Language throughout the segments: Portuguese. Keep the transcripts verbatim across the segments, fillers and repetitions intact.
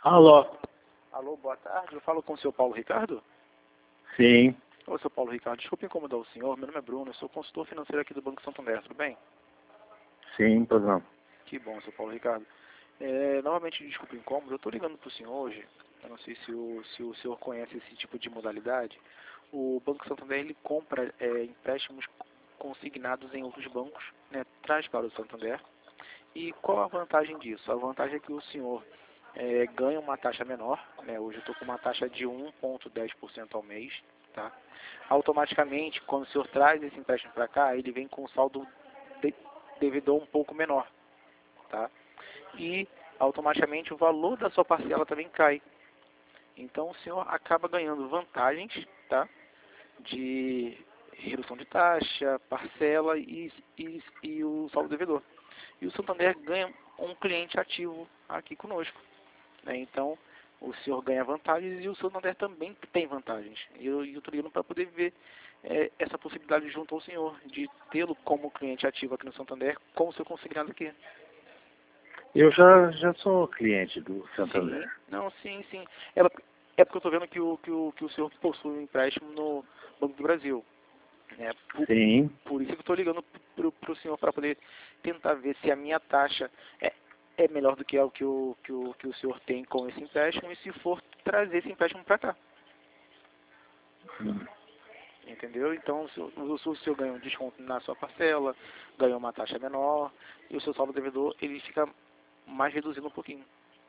Alô? Alô, boa tarde. Eu falo com o seu Paulo Ricardo? Sim. Ô, seu Paulo Ricardo, desculpe incomodar o senhor. Meu nome é Bruno, eu sou consultor financeiro aqui do Banco Santander, tudo bem? Sim, pois não. Que bom, seu Paulo Ricardo. É, novamente, desculpe o incômodo, eu estou ligando para o senhor hoje. Eu não sei se o, se o senhor conhece esse tipo de modalidade. O Banco Santander, ele compra é, empréstimos consignados em outros bancos, né, traz para o Santander. E qual a vantagem disso? A vantagem é que o senhor é, ganha uma taxa menor, né? Hoje eu estou com uma taxa de um vírgula dez por cento ao mês, tá? Automaticamente, quando o senhor traz esse empréstimo para cá, ele vem com um saldo de, devedor um pouco menor, tá? E automaticamente o valor da sua parcela também cai. Então o senhor acaba ganhando vantagens, tá? De redução de taxa, parcela e, e, e o saldo devedor. E o Santander ganha um cliente ativo aqui conosco, né? Então, o senhor ganha vantagens e o Santander também tem vantagens. E eu estou ligando para poder ver é, essa possibilidade junto ao senhor, de tê-lo como cliente ativo aqui no Santander, com o seu consignado aqui. Eu já, já sou cliente do Santander. Sim, não, sim, sim. É, é porque eu estou vendo que o, que, o, que o senhor possui um empréstimo no Banco do Brasil. É, por, Sim. por isso que eu estou ligando para o senhor, para poder tentar ver se a minha taxa é, é melhor do que o que o, que, o, que o senhor tem com esse empréstimo e se for trazer esse empréstimo para cá. Hum. Entendeu? Então o senhor, o senhor ganha um desconto na sua parcela, ganha uma taxa menor e o seu saldo devedor ele fica mais reduzido um pouquinho.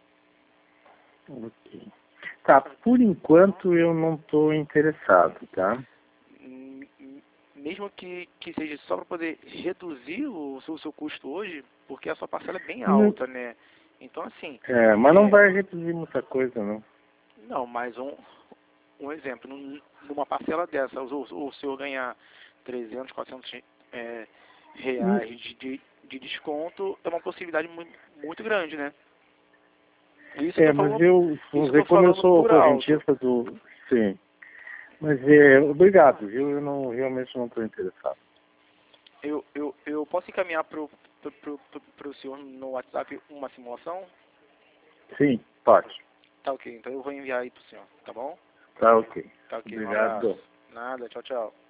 Ok. Tá, por enquanto eu não estou interessado, tá? Mesmo que, que seja só para poder reduzir o seu, o seu custo hoje, porque a sua parcela é bem Não, alta, né? Então, assim... é, mas não É, vai reduzir muita coisa, não. não, mas um, um exemplo, num- numa parcela dessa, o, o senhor ganhar trezentos, quatrocentos é, Hum, reais de, de, de desconto, é uma possibilidade muito, muito grande, né? Isso eu É, tô mas falando, eu, vamos isso eu dizer, tô como eu falando sou por alto. correntista do... Sim. Mas é, obrigado, viu? Eu não, realmente não estou interessado. Eu, eu, eu posso encaminhar pro, pro, pro, pro, pro senhor no WhatsApp uma simulação? Sim, pode. Tá ok, então eu vou enviar aí pro senhor, tá bom? Tá ok. Tá ok, um abraço. Obrigado. Nada, tchau, tchau.